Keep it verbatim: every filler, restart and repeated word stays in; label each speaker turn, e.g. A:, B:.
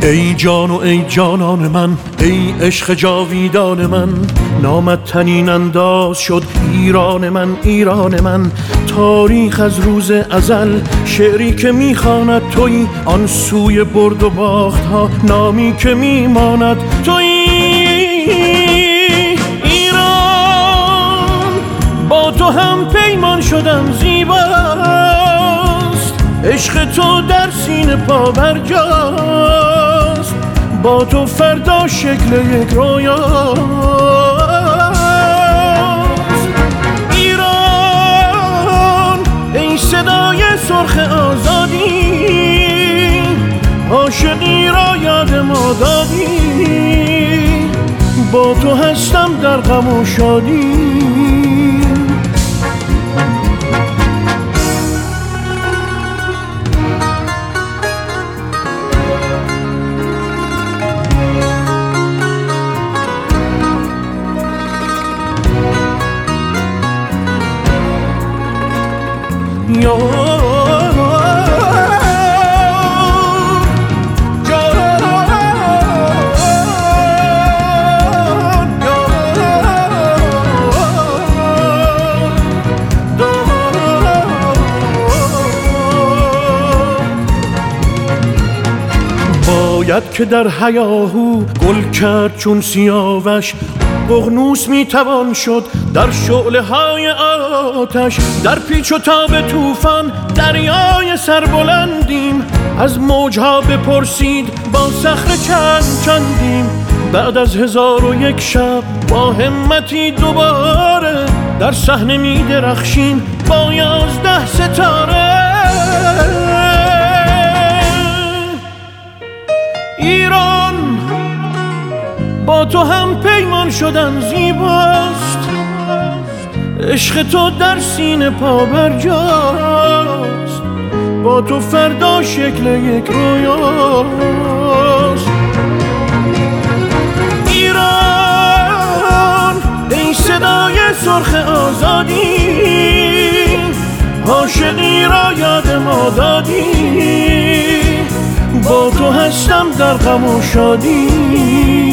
A: ای جان و ای جانان من، ای عشق جاویدان من، نامت طنین انداز شد ایران من، ایران من. تاریخ از روز ازل شعری که میخواند تویی، آن سوی برد و باخت ها نامی که میماند تویی. ایران با تو هم پیمان شدم زیباست، عشق تو در سینه پا برجاست، با تو فردا شکل یک رویاست. ایران ای صدای سرخ آزادی، عاشقی را یاد ما دادی، با تو هستم در غم و شادی. یار باید که در هیاهو گل کرد چون سیاوش، ققنوس میتوان شد در شعله های آتش. در پیچ و تاب طوفان دریای سربلندیم، از موجها بپرسید با صخره چند چندیم. بعد از هزار و یک شب با همتی دوباره، در صحنه میدرخشیم با یازده ستاره. ایران با تو هم پیمان شدن زیباست، عشق تو در سینه پا برجاست، با تو فردا شکل یک رویاست. ایران ای صدای سرخ آزادی، عاشقی را یاد ما دادی، با تو هستم در غم و شادی.